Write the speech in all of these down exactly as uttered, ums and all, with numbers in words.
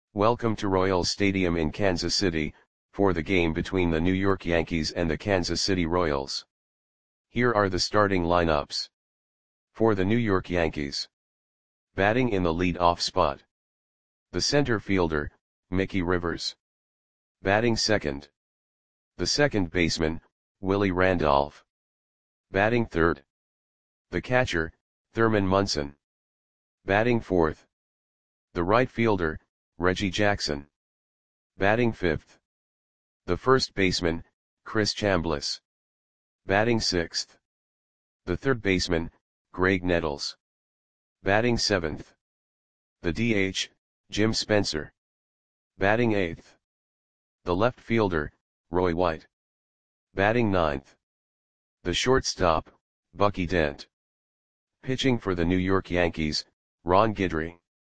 Welcome to Royals Stadium in Kansas City, for the game between the New York Yankees and the Kansas City Royals. Here are the starting lineups. For the New York Yankees. Batting in the lead-off spot. The center fielder, Mickey Rivers. Batting second. The second baseman, Willie Randolph. Batting third. The catcher, Thurman Munson. Batting fourth. The right fielder, Reggie Jackson. Batting fifth. The first baseman, Chris Chambliss. Batting sixth. The third baseman, Graig Nettles. Batting seventh. The D H, Jim Spencer. Batting eighth. The left fielder, Roy White. Batting ninth. The shortstop, Bucky Dent. Pitching for the New York Yankees, Ron Guidry.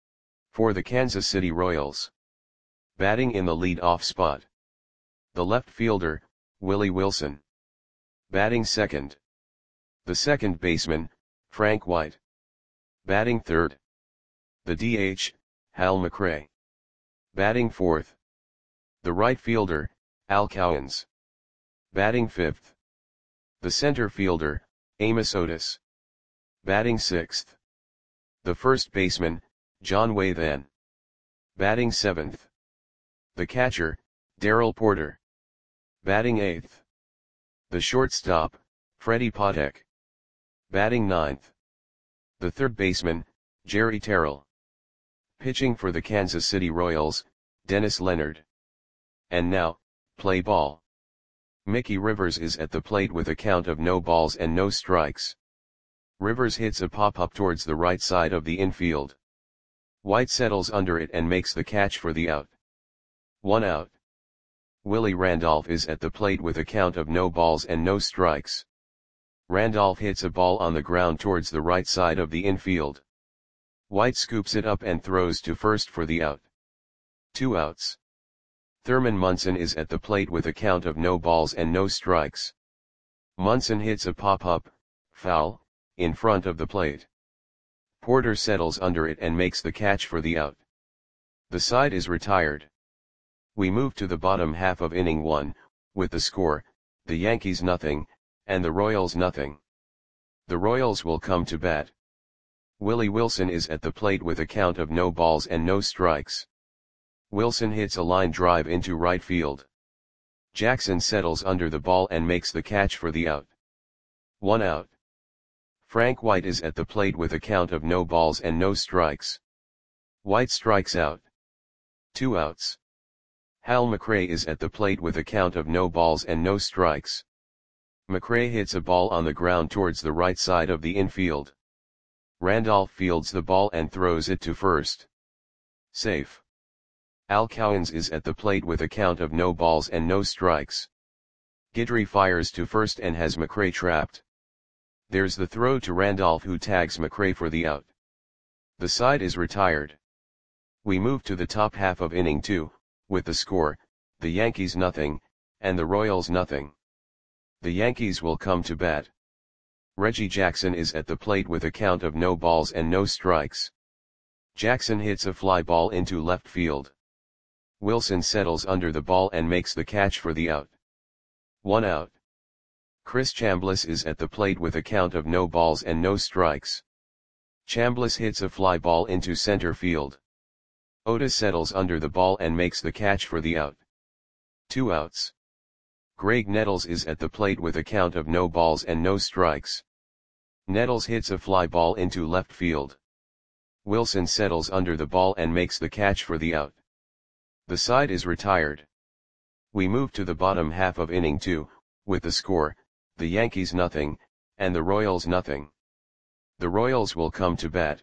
For the Kansas City Royals. Batting in the lead-off spot. The left fielder, Willie Wilson. Batting second. The second baseman, Frank White. Batting third. The D H, Hal McRae. Batting fourth. The right fielder, Al Cowens. Batting fifth. The center fielder, Amos Otis. Batting sixth. The first baseman, John Wathan. Batting seventh. The catcher, Darrell Porter. Batting eighth. The shortstop, Freddie Patek. Batting ninth. The third baseman, Jerry Terrell. Pitching for the Kansas City Royals, Dennis Leonard. And now, play ball. Mickey Rivers is at the plate with a count of no balls and no strikes. Rivers hits a pop-up towards the right side of the infield. White settles under it and makes the catch for the out. One out. Willie Randolph is at the plate with a count of no balls and no strikes. Randolph hits a ball on the ground towards the right side of the infield. White scoops it up and throws to first for the out. Two outs. Thurman Munson is at the plate with a count of no balls and no strikes. Munson hits a pop-up, foul, in front of the plate. Porter settles under it and makes the catch for the out. The side is retired. We move to the bottom half of inning one, with the score, the Yankees nothing, and the Royals nothing. The Royals will come to bat. Willie Wilson is at the plate with a count of no balls and no strikes. Wilson hits a line drive into right field. Jackson settles under the ball and makes the catch for the out. One out. Frank White is at the plate with a count of no balls and no strikes. White strikes out. Two outs. Hal McRae is at the plate with a count of no balls and no strikes. McRae hits a ball on the ground towards the right side of the infield. Randolph fields the ball and throws it to first. Safe. Al Cowens is at the plate with a count of no balls and no strikes. Guidry fires to first and has McRae trapped. There's the throw to Randolph, who tags McRae for the out. The side is retired. We move to the top half of inning two, with the score, the Yankees nothing, and the Royals nothing. The Yankees will come to bat. Reggie Jackson is at the plate with a count of no balls and no strikes. Jackson hits a fly ball into left field. Wilson settles under the ball and makes the catch for the out. One out. Chris Chambliss is at the plate with a count of no balls and no strikes. Chambliss hits a fly ball into center field. Otis settles under the ball and makes the catch for the out. Two outs. Graig Nettles is at the plate with a count of no balls and no strikes. Nettles hits a fly ball into left field. Wilson settles under the ball and makes the catch for the out. The side is retired. We move to the bottom half of inning two, with the score, the Yankees nothing, and the Royals nothing. The Royals will come to bat.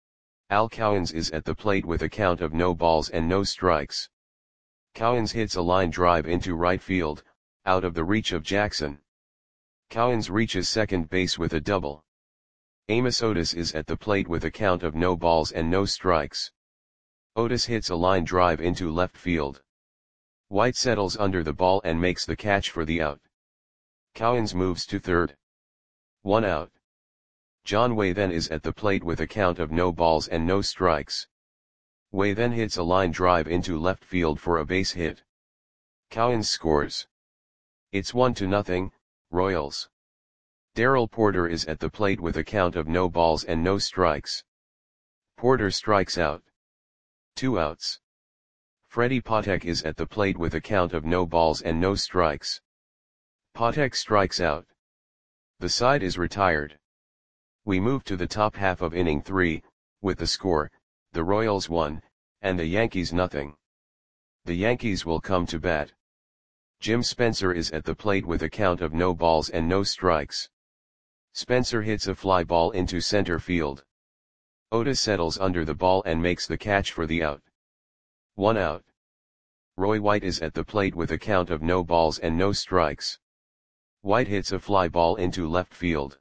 Al Cowens is at the plate with a count of no balls and no strikes. Cowens hits a line drive into right field, out of the reach of Jackson. Cowens reaches second base with a double. Amos Otis is at the plate with a count of no balls and no strikes. Otis hits a line drive into left field. White settles under the ball and makes the catch for the out. Cowens moves to third. One out. John Wathan is at the plate with a count of no balls and no strikes. Way then hits a line drive into left field for a base hit. Cowens scores. It's one to nothing, Royals. Darrell Porter is at the plate with a count of no balls and no strikes. Porter strikes out. Two outs. Freddie Patek is at the plate with a count of no balls and no strikes. Patek strikes out. The side is retired. We move to the top half of inning three, with the score, the Royals one, and the Yankees nothing. The Yankees will come to bat. Jim Spencer is at the plate with a count of no balls and no strikes. Spencer hits a fly ball into center field. Otis settles under the ball and makes the catch for the out. One out. Roy White is at the plate with a count of no balls and no strikes. White hits a fly ball into left field.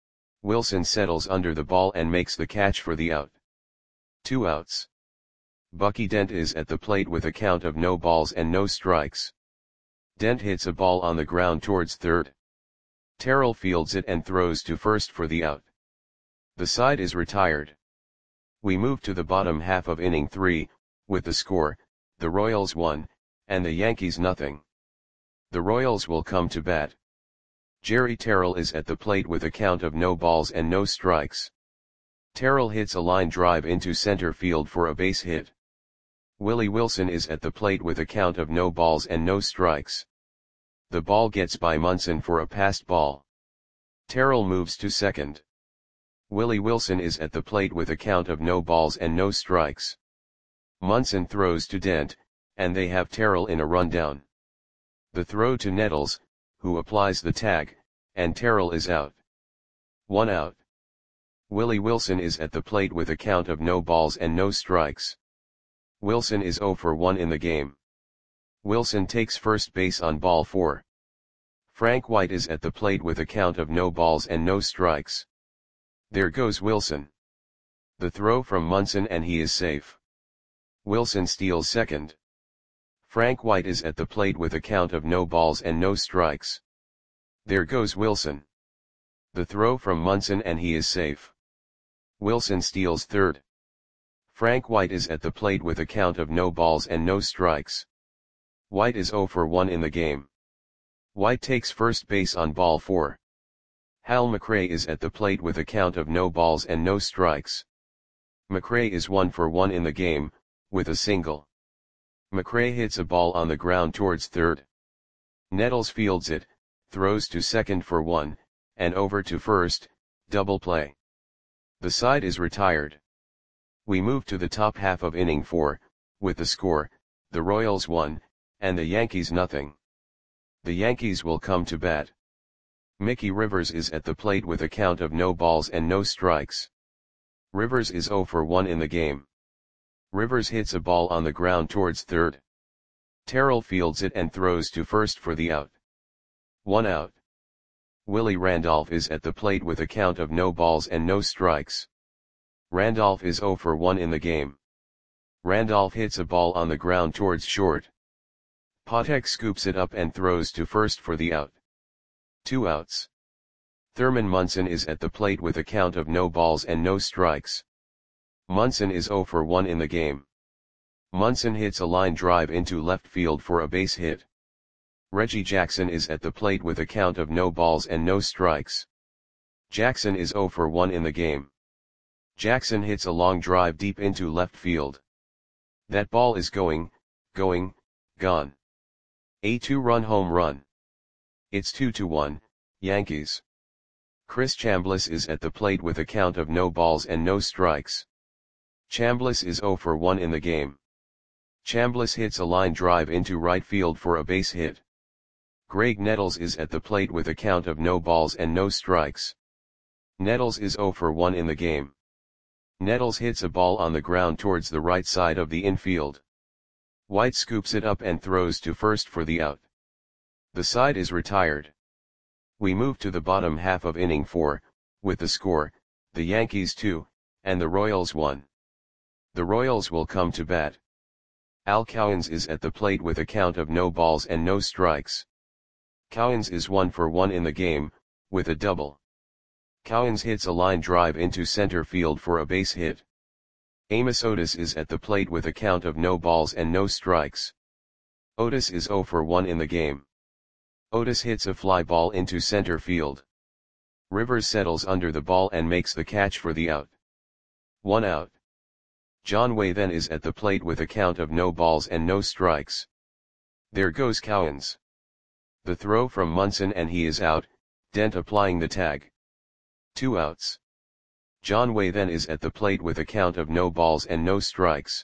Wilson settles under the ball and makes the catch for the out. Two outs. Bucky Dent is at the plate with a count of no balls and no strikes. Dent hits a ball on the ground towards third. Terrell fields it and throws to first for the out. The side is retired. We move to the bottom half of inning three, with the score, the Royals one, and the Yankees nothing. The Royals will come to bat. Jerry Terrell is at the plate with a count of no balls and no strikes. Terrell hits a line drive into center field for a base hit. Willie Wilson is at the plate with a count of no balls and no strikes. The ball gets by Munson for a passed ball. Terrell moves to second. Willie Wilson is at the plate with a count of no balls and no strikes. Munson throws to Dent, and they have Terrell in a rundown. The throw to Nettles, who applies the tag, and Terrell is out. One out. Willie Wilson is at the plate with a count of no balls and no strikes. Wilson is oh for one in the game. Wilson takes first base on ball four. Frank White is at the plate with a count of no balls and no strikes. There goes Wilson. The throw from Munson and he is safe. Wilson steals second. Frank White is at the plate with a count of no balls and no strikes. There goes Wilson. The throw from Munson and he is safe. Wilson steals third. Frank White is at the plate with a count of no balls and no strikes. White is oh for one in the game. White takes first base on ball four. Hal McRae is at the plate with a count of no balls and no strikes. McRae is one for one in the game, with a single. McRae hits a ball on the ground towards third. Nettles fields it, throws to second for one, and over to first, double play. The side is retired. We move to the top half of inning four, with the score, the Royals one, and the Yankees nothing. The Yankees will come to bat. Mickey Rivers is at the plate with a count of no balls and no strikes. Rivers is oh for one in the game. Rivers hits a ball on the ground towards third. Terrell fields it and throws to first for the out. One out. Willie Randolph is at the plate with a count of no balls and no strikes. Randolph is oh for one in the game. Randolph hits a ball on the ground towards short. Patek scoops it up and throws to first for the out. Two outs. Thurman Munson is at the plate with a count of no balls and no strikes. Munson is oh for one in the game. Munson hits a line drive into left field for a base hit. Reggie Jackson is at the plate with a count of no balls and no strikes. Jackson is oh for one in the game. Jackson hits a long drive deep into left field. That ball is going, going, gone. A two-run home run. It's two to one, Yankees. Chris Chambliss is at the plate with a count of no balls and no strikes. Chambliss is oh for one in the game. Chambliss hits a line drive into right field for a base hit. Greg Nettles is at the plate with a count of no balls and no strikes. Nettles is oh for one in the game. Nettles hits a ball on the ground towards the right side of the infield. White scoops it up and throws to first for the out. The side is retired. We move to the bottom half of inning four, with the score, the Yankees two, and the Royals one. The Royals will come to bat. Al Cowens is at the plate with a count of no balls and no strikes. Cowens is one for one in the game, with a double. Cowens hits a line drive into center field for a base hit. Amos Otis is at the plate with a count of no balls and no strikes. Otis is zero for one in the game. Otis hits a fly ball into center field. Rivers settles under the ball and makes the catch for the out. One out. John Way then is at the plate with a count of no balls and no strikes. There goes Cowens. The throw from Munson and he is out, Dent applying the tag. Two outs. John Way then is at the plate with a count of no balls and no strikes.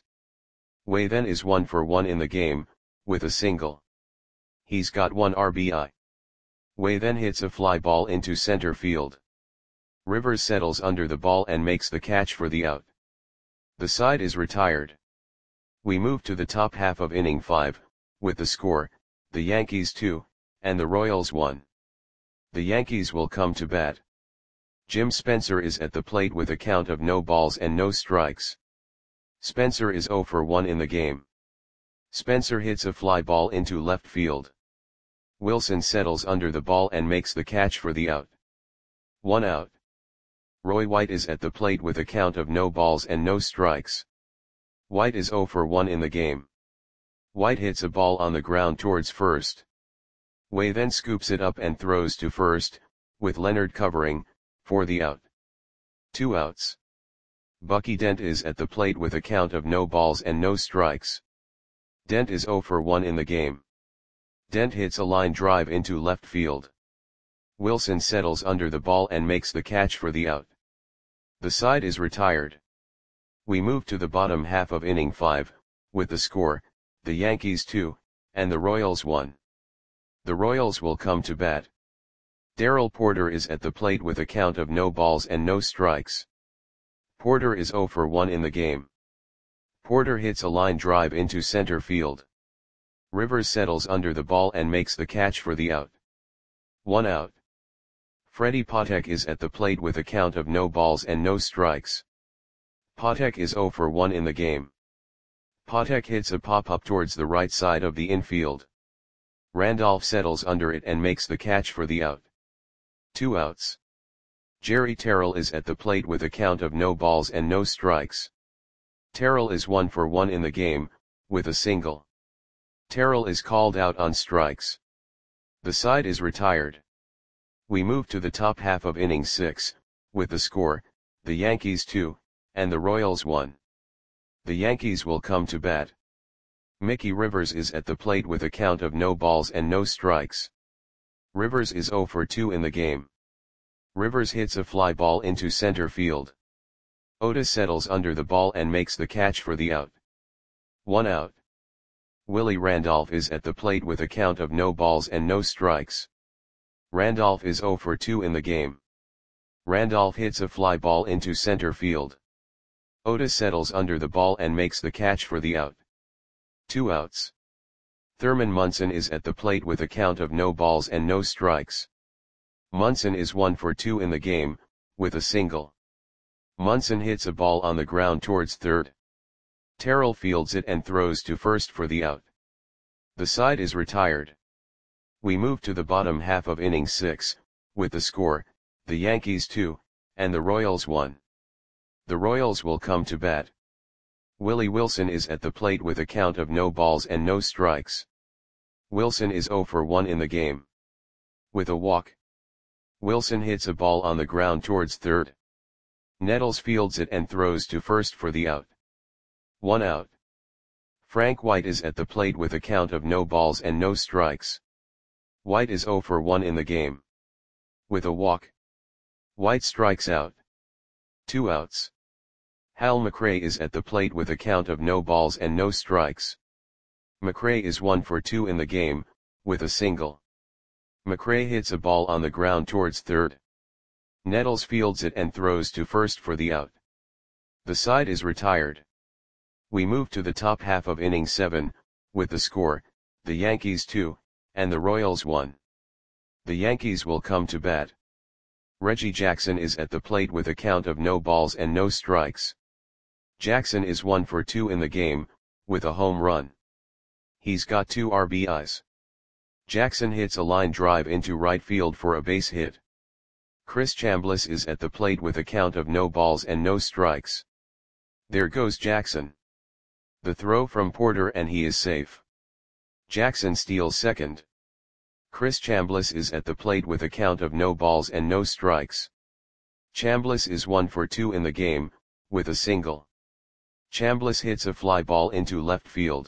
Way then is one for one in the game, with a single. He's got one R B I. Way then hits a fly ball into center field. Rivers settles under the ball and makes the catch for the out. The side is retired. We move to the top half of inning five, with the score, the Yankees two, and the Royals one. The Yankees will come to bat. Jim Spencer is at the plate with a count of no balls and no strikes. Spencer is zero for one in the game. Spencer hits a fly ball into left field. Wilson settles under the ball and makes the catch for the out. One out. Roy White is at the plate with a count of no balls and no strikes. White is zero for one in the game. White hits a ball on the ground towards first. Way then scoops it up and throws to first, with Leonard covering, for the out. Two outs. Bucky Dent is at the plate with a count of no balls and no strikes. Dent is zero for one in the game. Dent hits a line drive into left field. Wilson settles under the ball and makes the catch for the out. The side is retired. We move to the bottom half of inning five, with the score, the Yankees two, and the Royals one. The Royals will come to bat. Darrell Porter is at the plate with a count of no balls and no strikes. Porter is zero for one in the game. Porter hits a line drive into center field. Rivers settles under the ball and makes the catch for the out. One out. Freddie Patek is at the plate with a count of no balls and no strikes. Patek is zero for one in the game. Patek hits a pop-up towards the right side of the infield. Randolph settles under it and makes the catch for the out. Two outs. Jerry Terrell is at the plate with a count of no balls and no strikes. Terrell is one for one in the game, with a single. Terrell is called out on strikes. The side is retired. We move to the top half of inning six, with the score, the Yankees two, and the Royals one. The Yankees will come to bat. Mickey Rivers is at the plate with a count of no balls and no strikes. Rivers is zero for two in the game. Rivers hits a fly ball into center field. Otis settles under the ball and makes the catch for the out. One out. Willie Randolph is at the plate with a count of no balls and no strikes. Randolph is zero for two in the game. Randolph hits a fly ball into center field. Otis settles under the ball and makes the catch for the out. Two outs. Thurman Munson is at the plate with a count of no balls and no strikes. Munson is one for two in the game, with a single. Munson hits a ball on the ground towards third. Terrell fields it and throws to first for the out. The side is retired. We move to the bottom half of inning six, with the score, the Yankees two, and the Royals one. The Royals will come to bat. Willie Wilson is at the plate with a count of no balls and no strikes. Wilson is zero for one in the game. With a walk. Wilson hits a ball on the ground towards third. Nettles fields it and throws to first for the out. One out. Frank White is at the plate with a count of no balls and no strikes. White is zero for one in the game. With a walk. White strikes out. Two outs. Hal McRae is at the plate with a count of no balls and no strikes. McRae is one for two in the game, with a single. McRae hits a ball on the ground towards third. Nettles fields it and throws to first for the out. The side is retired. We move to the top half of inning seven, with the score, the Yankees two, and the Royals one. The Yankees will come to bat. Reggie Jackson is at the plate with a count of no balls and no strikes. Jackson is one for two in the game, with a home run. He's got two R B Is. Jackson hits a line drive into right field for a base hit. Chris Chambliss is at the plate with a count of no balls and no strikes. There goes Jackson. The throw from Porter and he is safe. Jackson steals second. Chris Chambliss is at the plate with a count of no balls and no strikes. Chambliss is one for two in the game, with a single. Chambliss hits a fly ball into left field.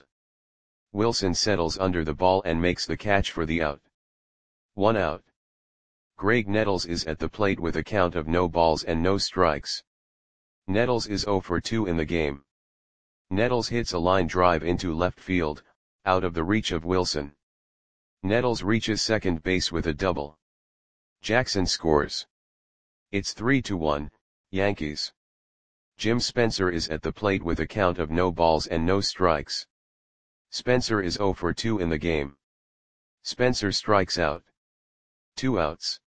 Wilson settles under the ball and makes the catch for the out. One out. Graig Nettles is at the plate with a count of no balls and no strikes. Nettles is zero for two in the game. Nettles hits a line drive into left field, out of the reach of Wilson. Nettles reaches second base with a double. Jackson scores. It's three to one, Yankees. Jim Spencer is at the plate with a count of no balls and no strikes. Spencer is zero for two in the game. Spencer strikes out. Two outs.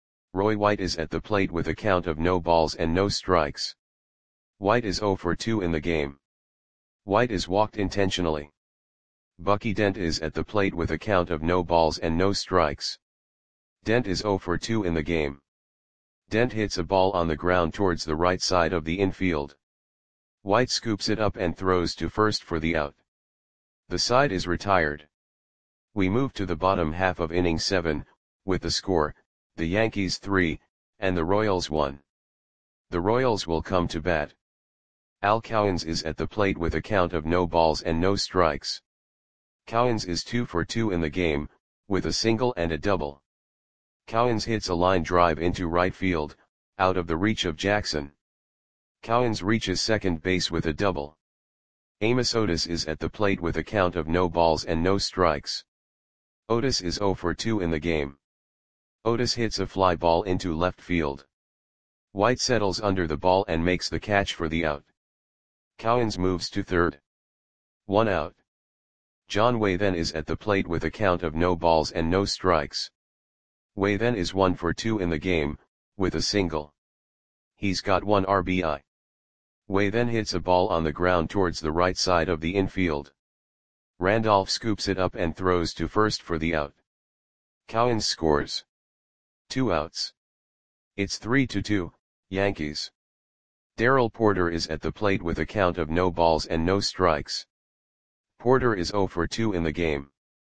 Roy White is at the plate with a count of no balls and no strikes. White is zero for two in the game. White is walked intentionally. Bucky Dent is at the plate with a count of no balls and no strikes. Dent is zero for two in the game. Dent hits a ball on the ground towards the right side of the infield. White scoops it up and throws to first for the out. The side is retired. We move to the bottom half of inning seven, with the score, the Yankees three, and the Royals one. The Royals will come to bat. Al Cowens is at the plate with a count of no balls and no strikes. Cowens is two for two in the game, with a single and a double. Cowens hits a line drive into right field, out of the reach of Jackson. Cowens reaches second base with a double. Amos Otis is at the plate with a count of no balls and no strikes. Otis is zero for two in the game. Otis hits a fly ball into left field. White settles under the ball and makes the catch for the out. Cowens moves to third. One out. John Way then is at the plate with a count of no balls and no strikes. Way then is one for two in the game, with a single. He's got one R B I. Way then hits a ball on the ground towards the right side of the infield. Randolph scoops it up and throws to first for the out. Cowens scores. Two outs. It's three to two, Yankees. Darrell Porter is at the plate with a count of no balls and no strikes. Porter is zero for two in the game.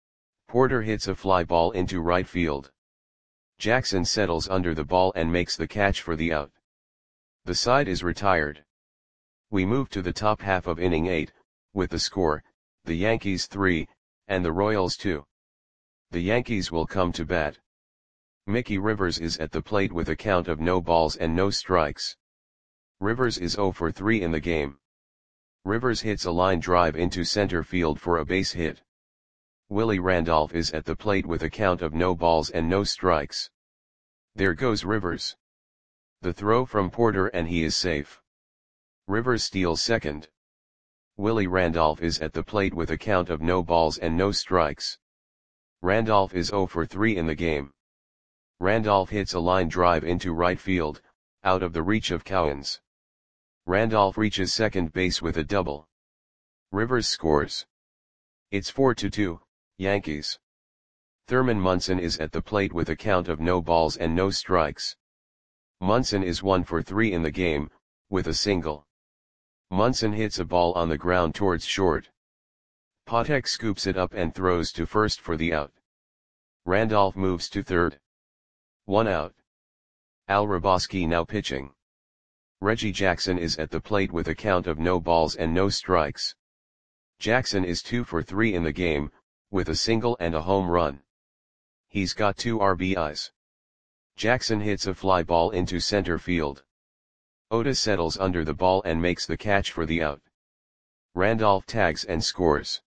Porter hits a fly ball into right field. Jackson settles under the ball and makes the catch for the out. The side is retired. We move to the top half of inning eight, with the score, the Yankees three, and the Royals two. The Yankees will come to bat. Mickey Rivers is at the plate with a count of no balls and no strikes. Rivers is zero for three in the game. Rivers hits a line drive into center field for a base hit. Willie Randolph is at the plate with a count of no balls and no strikes. There goes Rivers. The throw from Porter and he is safe. Rivers steals second. Willie Randolph is at the plate with a count of no balls and no strikes. Randolph is zero for three in the game. Randolph hits a line drive into right field, out of the reach of Cowens. Randolph reaches second base with a double. Rivers scores. It's four to two, Yankees. Thurman Munson is at the plate with a count of no balls and no strikes. Munson is one for three in the game, with a single. Munson hits a ball on the ground towards short. Patek scoops it up and throws to first for the out. Randolph moves to third. One out. Al Hrabosky now pitching. Reggie Jackson is at the plate with a count of no balls and no strikes. Jackson is two for three in the game, with a single and a home run. He's got two R B Is. Jackson hits a fly ball into center field. Otis settles under the ball and makes the catch for the out. Randolph tags and scores.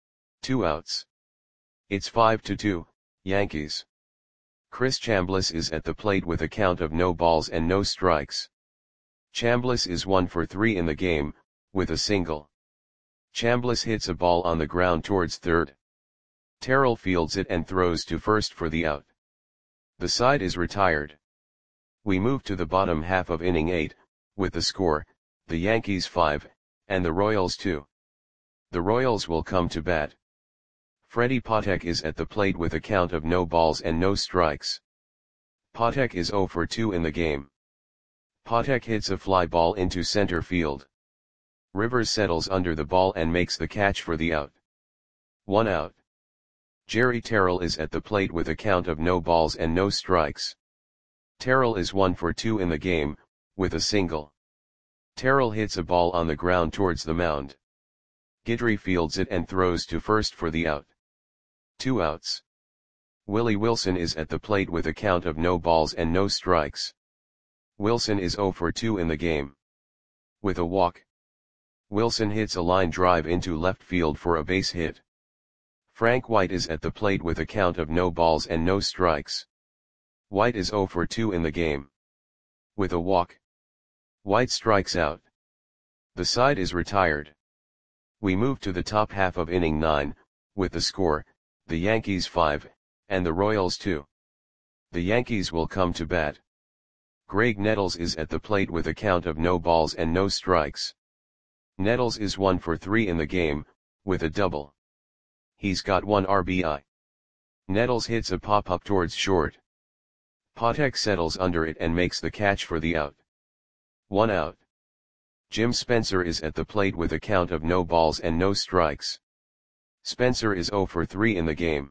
Two outs. It's five to two, Yankees. Chris Chambliss is at the plate with a count of no balls and no strikes. Chambliss is one for three in the game, with a single. Chambliss hits a ball on the ground towards third. Terrell fields it and throws to first for the out. The side is retired. We move to the bottom half of inning eight, with the score, the Yankees five, and the Royals two. The Royals will come to bat. Freddie Patek is at the plate with a count of no balls and no strikes. Patek is zero for two in the game. Patek hits a fly ball into center field. Rivers settles under the ball and makes the catch for the out. One out. Jerry Terrell is at the plate with a count of no balls and no strikes. Terrell is one for two in the game, with a single. Terrell hits a ball on the ground towards the mound. Guidry fields it and throws to first for the out. Two outs. Willie Wilson is at the plate with a count of no balls and no strikes. Wilson is zero for two in the game. With a walk. Wilson hits a line drive into left field for a base hit. Frank White is at the plate with a count of no balls and no strikes. White is zero for two in the game. With a walk. White strikes out. The side is retired. We move to the top half of inning nine, with the score, the Yankees five, and the Royals two. The Yankees will come to bat. Greg Nettles is at the plate with a count of no balls and no strikes. Nettles is one for three in the game, with a double. He's got one R B I. Nettles hits a pop-up towards short. Patek settles under it and makes the catch for the out. One out. Jim Spencer is at the plate with a count of no balls and no strikes. Spencer is zero for three in the game.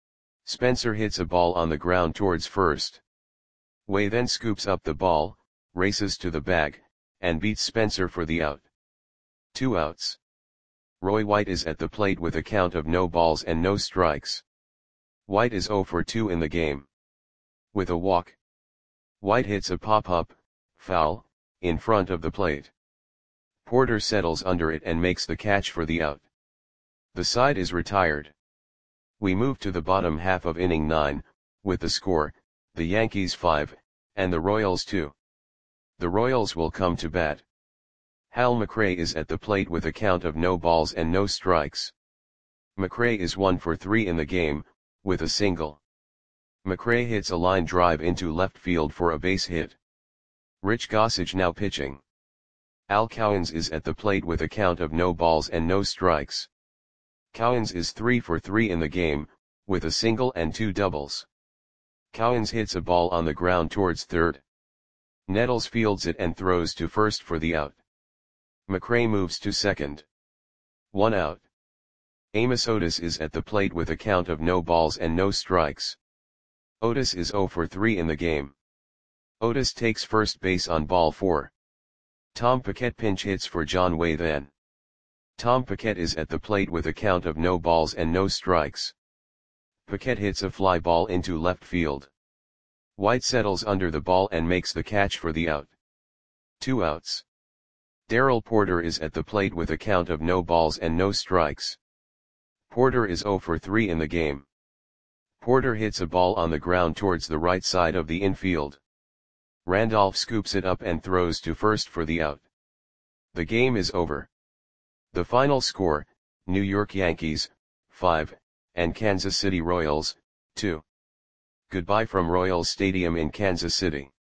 Spencer hits a ball on the ground towards first. Way then scoops up the ball, races to the bag, and beats Spencer for the out. Two outs. Roy White is at the plate with a count of no balls and no strikes. White is zero for two in the game. With a walk. White hits a pop-up, foul, in front of the plate. Porter settles under it and makes the catch for the out. The side is retired. We move to the bottom half of inning nine, with the score, the Yankees five, and the Royals two. The Royals will come to bat. Hal McRae is at the plate with a count of no balls and no strikes. McRae is one for three in the game, with a single. McRae hits a line drive into left field for a base hit. Rich Gossage now pitching. Al Cowens is at the plate with a count of no balls and no strikes. Cowens is three for three in the game, with a single and two doubles. Cowens hits a ball on the ground towards third. Nettles fields it and throws to first for the out. McRae moves to second. One out. Amos Otis is at the plate with a count of no balls and no strikes. Otis is zero for three in the game. Otis takes first base on ball four. Tom Paquette pinch hits for John Way then. Tom Paquette is at the plate with a count of no balls and no strikes. Paquette hits a fly ball into left field. White settles under the ball and makes the catch for the out. Two outs. Darrell Porter is at the plate with a count of no balls and no strikes. Porter is zero for three in the game. Porter hits a ball on the ground towards the right side of the infield. Randolph scoops it up and throws to first for the out. The game is over. The final score, New York Yankees, five, and Kansas City Royals, two. Goodbye from Royals Stadium in Kansas City.